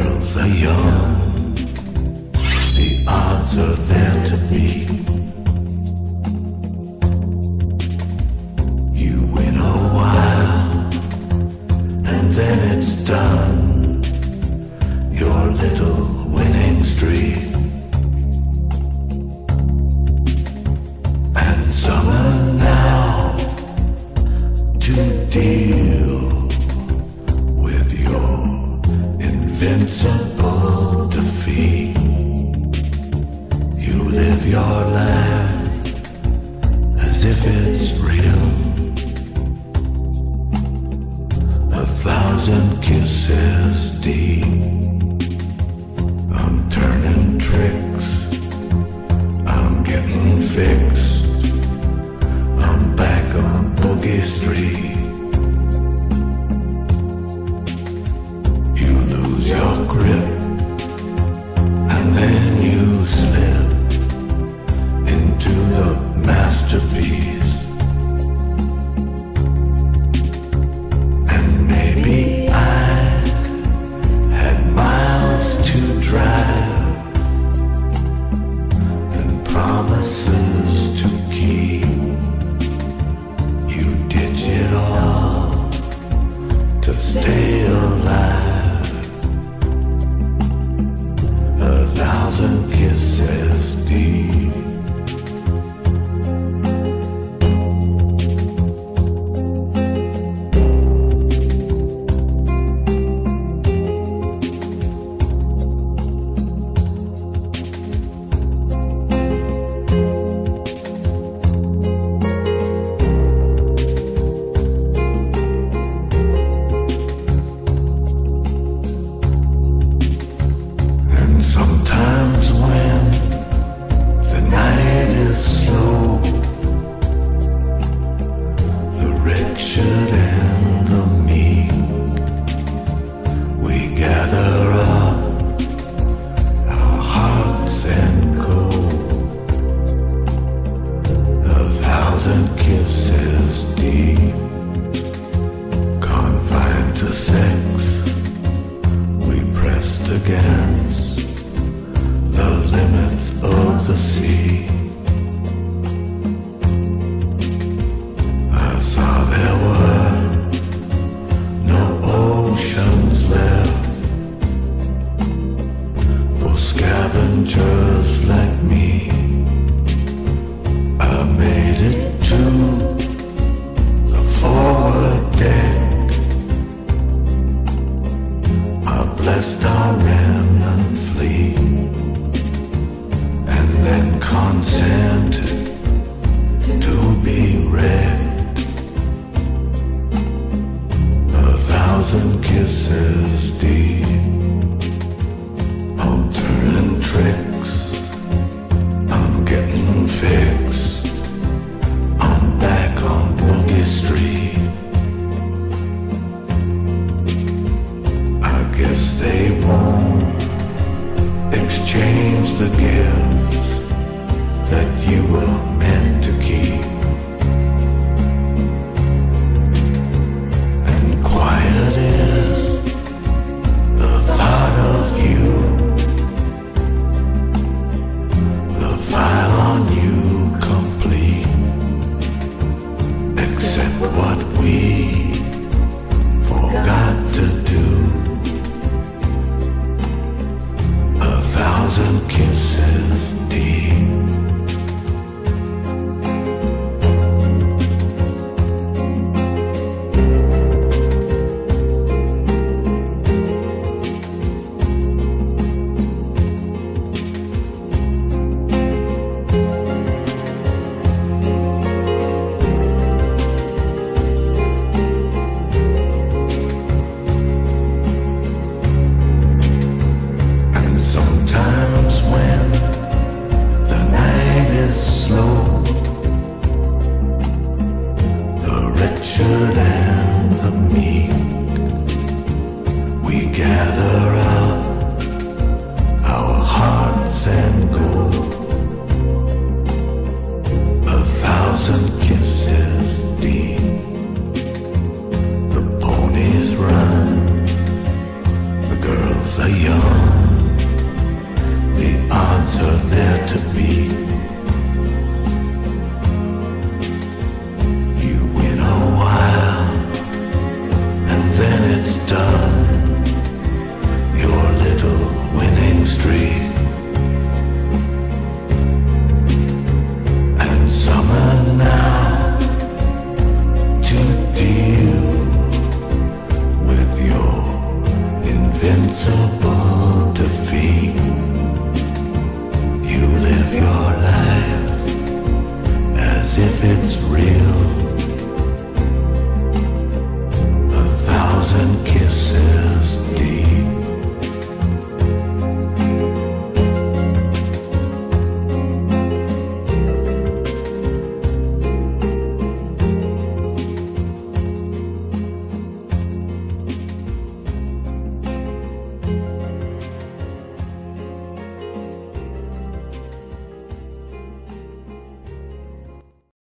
girls are young, the odds are there to be. You win a while, and then it's done, your little winning streak. And summer now to deal with your invincible defeat. You live your life as if it's real. 1,000 kisses deep. I'm turning tricks, I'm getting fixed, I'm back on Boogie Street. You lose your grip, and then you slip into the masterpiece. And maybe I had miles to drive and promises to keep. You ditch it all to stay alive. 1,000 kisses deep. Sometimes when the night is slow, the wretched and the meek, we gather up our hearts and go. 1,000 kisses deep, confined to sex, we pressed against the limits of the sea. I saw there were no oceans left for scavengers like me. I made it to the forward deck. I blessed our remnant fleet, then consented to be wrecked. 1,000 kisses deep. I'm turning tricks, I'm getting fixed, I'm back on Boogie Street. I guess they won't exchange the gifts that you were meant to keep. And quiet is the thought of you, the file on you complete, except what we forgot to do. 1,000 kisses deep. Sometimes when are young. The odds are there to beat.